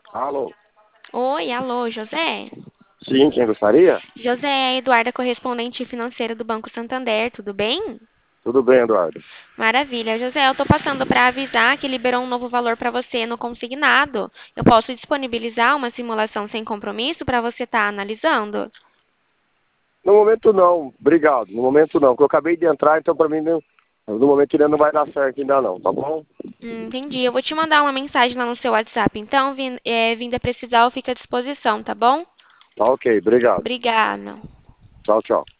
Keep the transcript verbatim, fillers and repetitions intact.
Alô? Oi, alô, José? Sim, quem gostaria? José, é Eduarda, correspondente financeira do Banco Santander, tudo bem? Tudo bem, Eduardo. Maravilha. José, eu tô passando para avisar que liberou um novo valor para você no consignado. Eu posso disponibilizar uma simulação sem compromisso para você estar analisando? No momento não, obrigado. No momento não, porque eu acabei de entrar, então pra mim não- no momento ainda não vai dar certo ainda não, tá bom? Hum, entendi. Eu vou te mandar uma mensagem lá no seu WhatsApp. Então, vin- é, vinda precisar, eu fico à disposição, tá bom? Tá ok, obrigado. Obrigada. Tchau, tchau.